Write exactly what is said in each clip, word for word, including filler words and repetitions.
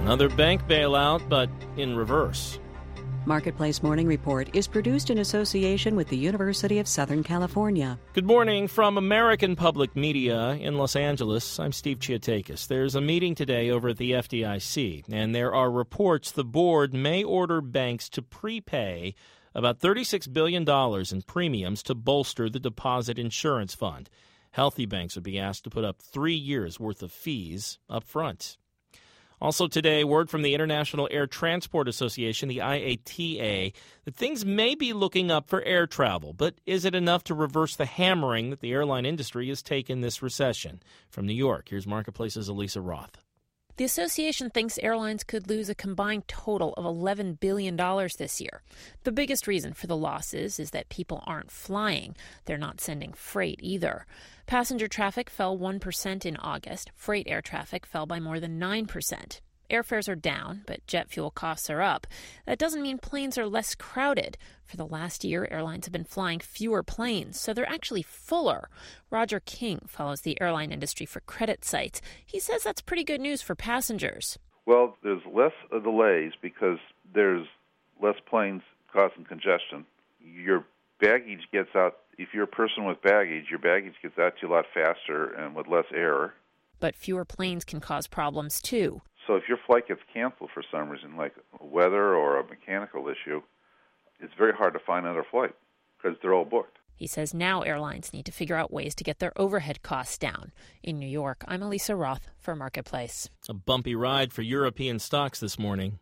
Another bank bailout, but in reverse. Marketplace Morning Report is produced in association with the University of Southern California. Good morning from American Public Media in Los Angeles. I'm Steve Chiatakis. There's a meeting today over at the F D I C, and there are reports the board may order banks to prepay about thirty-six billion dollars in premiums to bolster the Deposit Insurance Fund. Healthy banks would be asked to put up three years' worth of fees up front. Also today, word from the International Air Transport Association, the I A T A, that things may be looking up for air travel. But is it enough to reverse the hammering that the airline industry has taken this recession? From New York, here's Marketplace's Elisa Roth. The association thinks airlines could lose a combined total of eleven billion dollars this year. The biggest reason for the losses is that people aren't flying. They're not sending freight either. Passenger traffic fell one percent in August. Freight air traffic fell by more than nine percent. Airfares are down, but jet fuel costs are up. That doesn't mean planes are less crowded. For the last year, airlines have been flying fewer planes, so they're actually fuller. Roger King follows the airline industry for credit sites. He says that's pretty good news for passengers. Well, there's less delays because there's less planes causing congestion. Your baggage gets out. If you're a person with baggage, your baggage gets out to you a lot faster and with less error. But fewer planes can cause problems, too. So if your flight gets canceled for some reason, like weather or a mechanical issue, it's very hard to find another flight because they're all booked. He says now airlines need to figure out ways to get their overhead costs down. In New York, I'm Elisa Roth for Marketplace. A bumpy ride for European stocks this morning.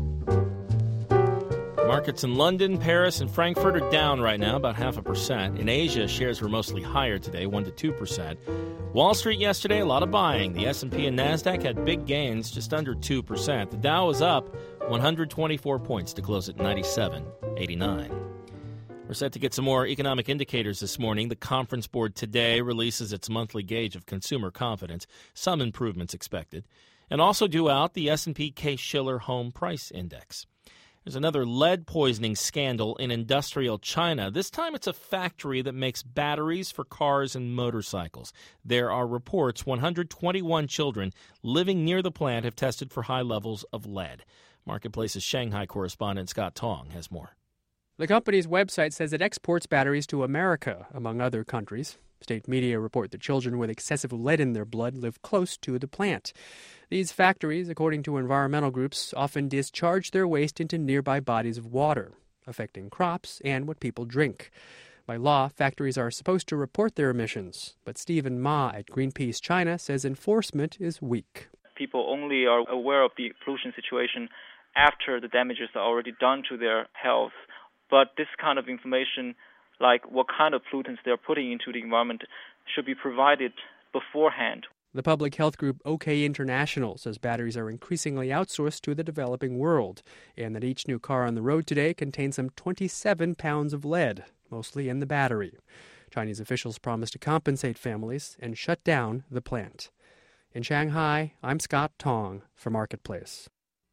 Markets in London, Paris, and Frankfurt are down right now, about half a percent. In Asia, shares were mostly higher today, one to two percent. Wall Street yesterday, a lot of buying. The S and P and NASDAQ had big gains, just under two percent. The Dow was up one hundred twenty-four points to close at ninety-seven eighty-nine. We're set to get some more economic indicators this morning. The Conference Board today releases its monthly gauge of consumer confidence. Some improvements expected. And also due out the S and P Case-Shiller Home Price Index. There's another lead poisoning scandal in industrial China. This time it's a factory that makes batteries for cars and motorcycles. There are reports one hundred twenty-one children living near the plant have tested for high levels of lead. Marketplace's Shanghai correspondent Scott Tong has more. The company's website says it exports batteries to America, among other countries. State media report that children with excessive lead in their blood live close to the plant. These factories, according to environmental groups, often discharge their waste into nearby bodies of water, affecting crops and what people drink. By law, factories are supposed to report their emissions, but Stephen Ma at Greenpeace China says enforcement is weak. People only are aware of the pollution situation after the damages are already done to their health. But this kind of information, like what kind of pollutants they're putting into the environment, should be provided beforehand. The public health group OK International says batteries are increasingly outsourced to the developing world, and that each new car on the road today contains some twenty-seven pounds of lead, mostly in the battery. Chinese officials promise to compensate families and shut down the plant. In Shanghai, I'm Scott Tong for Marketplace.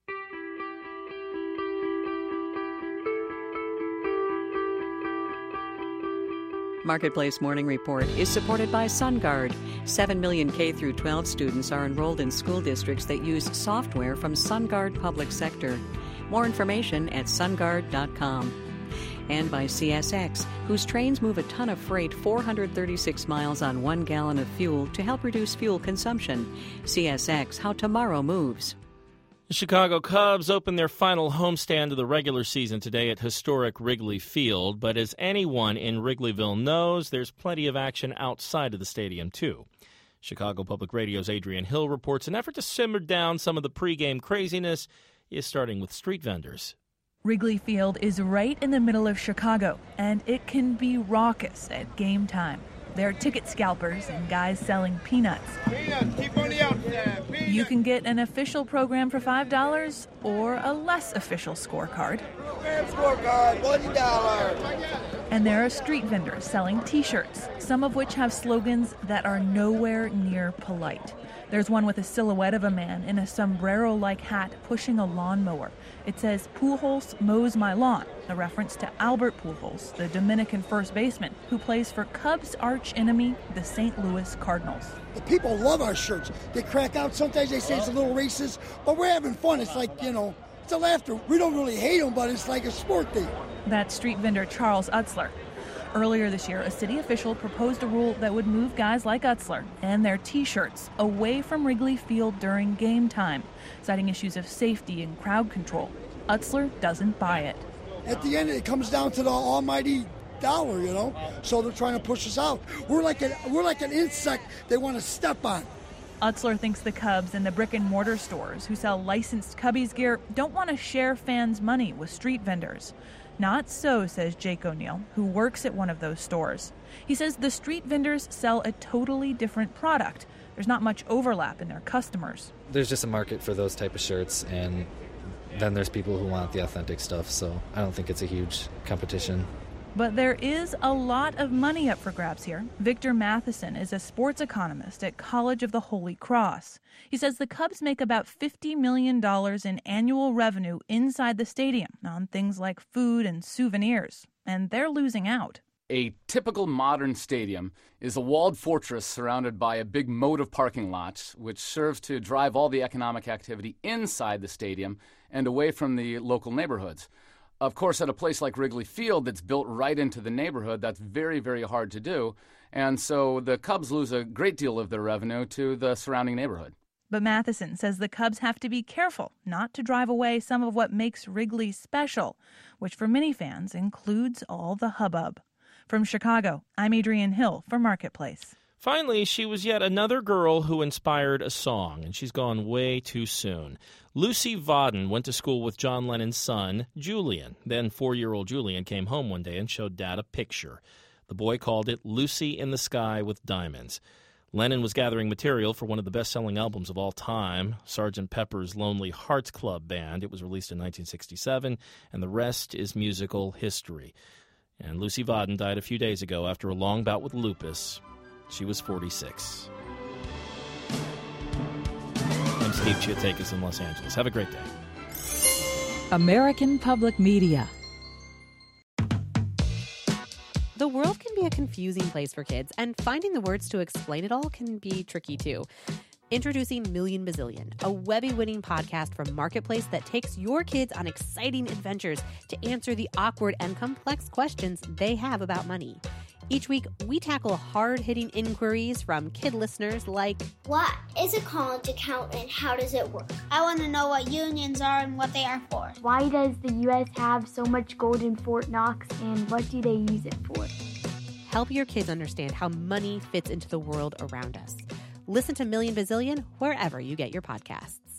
Marketplace Morning Report is supported by SunGuard. Seven million K through twelve students are enrolled in school districts that use software from SunGuard Public Sector. More information at sun guard dot com. And by C S X, whose trains move a ton of freight four hundred thirty-six miles on one gallon of fuel to help reduce fuel consumption. C S X, how tomorrow moves. The Chicago Cubs open their final homestand of the regular season today at historic Wrigley Field, but as anyone in Wrigleyville knows, there's plenty of action outside of the stadium, too. Chicago Public Radio's Adrian Hill reports an effort to simmer down some of the pregame craziness is starting with street vendors. Wrigley Field is right in the middle of Chicago, and it can be raucous at game time. There are ticket scalpers and guys selling peanuts. Peanuts, keep on the outside. Peanuts. You can get an official program for five dollars or a less official scorecard. Program scorecard, one dollar. And there are street vendors selling T-shirts, some of which have slogans that are nowhere near polite. There's one with a silhouette of a man in a sombrero-like hat pushing a lawnmower. It says, "Pujols mows my lawn," a reference to Albert Pujols, the Dominican first baseman, who plays for Cubs' arch-enemy, the Saint Louis Cardinals. The people love our shirts. They crack out. Sometimes they say it's a little racist, but we're having fun. It's like, you know, it's a laughter. We don't really hate them, but it's like a sport thing. That's street vendor Charles Utzler. Earlier this year, a city official proposed a rule that would move guys like Utzler and their T-shirts away from Wrigley Field during game time, citing issues of safety and crowd control. Utzler doesn't buy it. At the end, it comes down to the almighty dollar, you know, so they're trying to push us out. We're like, a, we're like an insect they want to step on. Utzler thinks the Cubs and the brick-and-mortar stores who sell licensed Cubbies gear don't want to share fans' money with street vendors. Not so, says Jake O'Neill, who works at one of those stores. He says the street vendors sell a totally different product. There's not much overlap in their customers. There's just a market for those type of shirts, and then there's people who want the authentic stuff, so I don't think it's a huge competition. But there is a lot of money up for grabs here. Victor Matheson is a sports economist at College of the Holy Cross. He says the Cubs make about fifty million dollars in annual revenue inside the stadium on things like food and souvenirs, and they're losing out. A typical modern stadium is a walled fortress surrounded by a big moat of parking lots, which serves to drive all the economic activity inside the stadium and away from the local neighborhoods. Of course, at a place like Wrigley Field that's built right into the neighborhood, that's very, very hard to do. And so the Cubs lose a great deal of their revenue to the surrounding neighborhood. But Matheson says the Cubs have to be careful not to drive away some of what makes Wrigley special, which for many fans includes all the hubbub. From Chicago, I'm Adrienne Hill for Marketplace. Finally, she was yet another girl who inspired a song, and she's gone way too soon. Lucy Vodden went to school with John Lennon's son, Julian. Then four-year-old Julian came home one day and showed Dad a picture. The boy called it Lucy in the Sky with Diamonds. Lennon was gathering material for one of the best-selling albums of all time, Sergeant Pepper's Lonely Hearts Club Band. It was released in nineteen sixty-seven, and the rest is musical history. And Lucy Vodden died a few days ago after a long bout with lupus. She was forty-six. I'm Steve Chiotakis in Los Angeles. Have a great day. American Public Media. The world can be a confusing place for kids, and finding the words to explain it all can be tricky too. Introducing Million Bazillion, a Webby-winning podcast from Marketplace that takes your kids on exciting adventures to answer the awkward and complex questions they have about money. Each week, we tackle hard-hitting inquiries from kid listeners like, what is a college account and how does it work? I want to know what unions are and what they are for. Why does the U S have so much gold in Fort Knox and what do they use it for? Help your kids understand how money fits into the world around us. Listen to Million Bazillion wherever you get your podcasts.